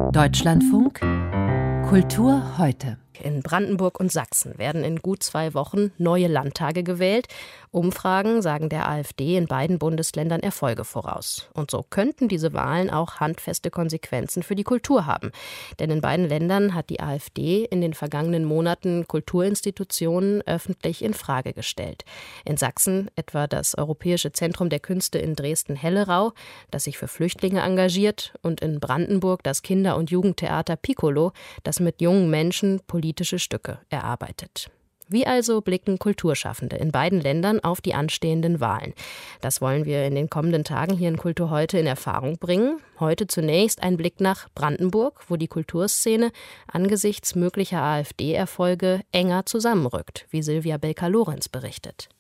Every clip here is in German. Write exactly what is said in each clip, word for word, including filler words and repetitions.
Deutschlandfunk Kultur heute. In Brandenburg und Sachsen werden in gut zwei Wochen neue Landtage gewählt. Umfragen sagen der AfD in beiden Bundesländern Erfolge voraus. Und so könnten diese Wahlen auch handfeste Konsequenzen für die Kultur haben. Denn in beiden Ländern hat die AfD in den vergangenen Monaten Kulturinstitutionen öffentlich in Frage gestellt. In Sachsen etwa das Europäische Zentrum der Künste in Dresden-Hellerau, das sich für Flüchtlinge engagiert, und in Brandenburg das Kinder- und Jugendtheater Piccolo, das mit jungen Menschen politische Stücke erarbeitet. Wie also blicken Kulturschaffende in beiden Ländern auf die anstehenden Wahlen? Das wollen wir in den kommenden Tagen hier in Kultur heute in Erfahrung bringen. Heute zunächst ein Blick nach Brandenburg, wo die Kulturszene angesichts möglicher AfD-Erfolge enger zusammenrückt, wie Silvia Belka-Lorenz berichtet.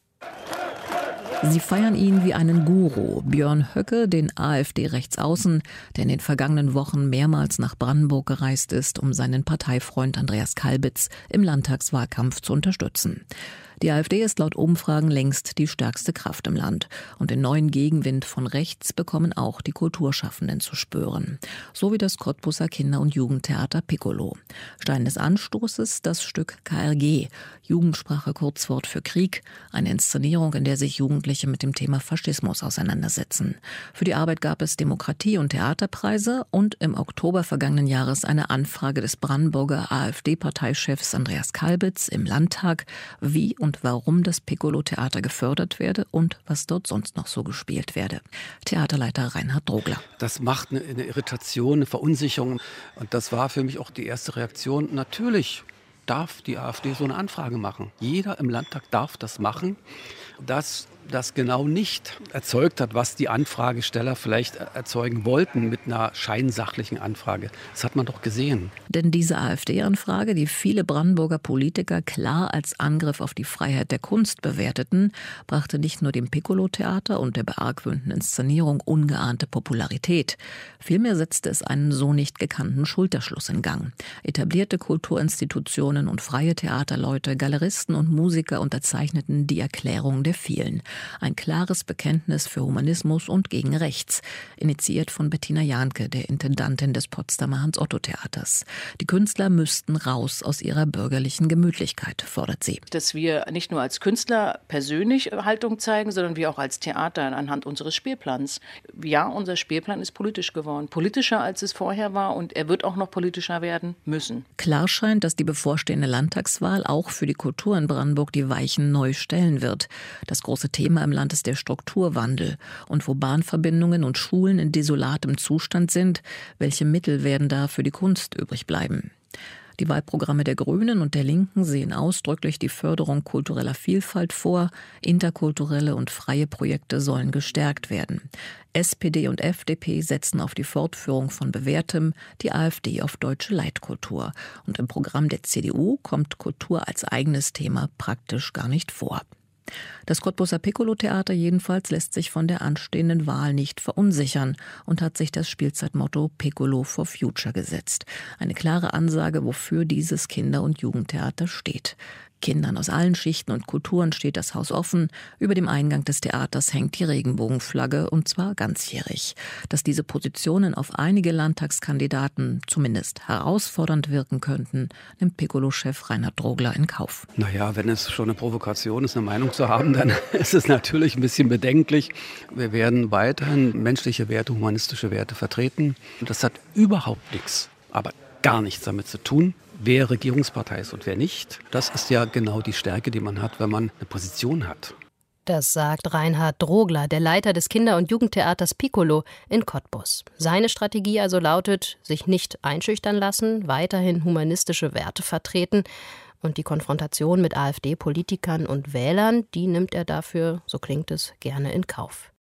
Sie feiern ihn wie einen Guru, Björn Höcke, den AfD-Rechtsaußen, der in den vergangenen Wochen mehrmals nach Brandenburg gereist ist, um seinen Parteifreund Andreas Kalbitz im Landtagswahlkampf zu unterstützen. Die AfD ist laut Umfragen längst die stärkste Kraft im Land. Und den neuen Gegenwind von rechts bekommen auch die Kulturschaffenden zu spüren. So wie das Cottbuser Kinder- und Jugendtheater Piccolo. Stein des Anstoßes das Stück K R G, Jugendsprache Kurzwort für Krieg, eine Inszenierung, in der sich Jugendliche mit dem Thema Faschismus auseinandersetzen. Für die Arbeit gab es Demokratie- und Theaterpreise und im Oktober vergangenen Jahres eine Anfrage des Brandenburger AfD-Parteichefs Andreas Kalbitz im Landtag, wie und und warum das Piccolo-Theater gefördert werde und was dort sonst noch so gespielt werde. Theaterleiter Reinhard Drogler. Das macht eine, eine Irritation, eine Verunsicherung. Und das war für mich auch die erste Reaktion. Natürlich darf die AfD so eine Anfrage machen. Jeder im Landtag darf das machen. Dass das genau nicht erzeugt hat, was die Anfragesteller vielleicht erzeugen wollten mit einer scheinsachlichen Anfrage. Das hat man doch gesehen. Denn diese AfD-Anfrage, die viele Brandenburger Politiker klar als Angriff auf die Freiheit der Kunst bewerteten, brachte nicht nur dem Piccolo-Theater und der beargwöhnten Inszenierung ungeahnte Popularität. Vielmehr setzte es einen so nicht gekannten Schulterschluss in Gang. Etablierte Kulturinstitutionen und freie Theaterleute, Galeristen und Musiker unterzeichneten die Erklärung der vielen. Ein klares Bekenntnis für Humanismus und gegen Rechts, initiiert von Bettina Jahnke, der Intendantin des Potsdamer Hans-Otto-Theaters. Die Künstler müssten raus aus ihrer bürgerlichen Gemütlichkeit, fordert sie. Dass wir nicht nur als Künstler persönlich Haltung zeigen, sondern wir auch als Theater anhand unseres Spielplans. Ja, unser Spielplan ist politisch geworden, politischer als es vorher war, und er wird auch noch politischer werden müssen. Klar scheint, dass die bevorstehende Landtagswahl auch für die Kultur in Brandenburg die Weichen neu stellen wird. Das große Thema im Land ist der Strukturwandel. Und wo Bahnverbindungen und Schulen in desolatem Zustand sind, welche Mittel werden da für die Kunst übrig bleiben? Die Wahlprogramme der Grünen und der Linken sehen ausdrücklich die Förderung kultureller Vielfalt vor. Interkulturelle und freie Projekte sollen gestärkt werden. S P D und F D P setzen auf die Fortführung von Bewährtem, die AfD auf deutsche Leitkultur. Und im Programm der C D U kommt Kultur als eigenes Thema praktisch gar nicht vor. Das Cottbuser Piccolo-Theater jedenfalls lässt sich von der anstehenden Wahl nicht verunsichern und hat sich das Spielzeitmotto Piccolo for Future gesetzt. Eine klare Ansage, wofür dieses Kinder- und Jugendtheater steht. Kindern aus allen Schichten und Kulturen steht das Haus offen. Über dem Eingang des Theaters hängt die Regenbogenflagge, und zwar ganzjährig. Dass diese Positionen auf einige Landtagskandidaten zumindest herausfordernd wirken könnten, nimmt Piccolo-Chef Reinhard Drogler in Kauf. Naja, wenn es schon eine Provokation ist, eine Meinung zu haben, dann ist es natürlich ein bisschen bedenklich. Wir werden weiterhin menschliche Werte, humanistische Werte vertreten. Und das hat überhaupt nichts, aber gar nichts damit zu tun, wer Regierungspartei ist und wer nicht. Das ist ja genau die Stärke, die man hat, wenn man eine Position hat. Das sagt Reinhard Drogler, der Leiter des Kinder- und Jugendtheaters Piccolo in Cottbus. Seine Strategie also lautet, sich nicht einschüchtern lassen, weiterhin humanistische Werte vertreten. Und die Konfrontation mit AfD-Politikern und Wählern, die nimmt er dafür, so klingt es, gerne in Kauf.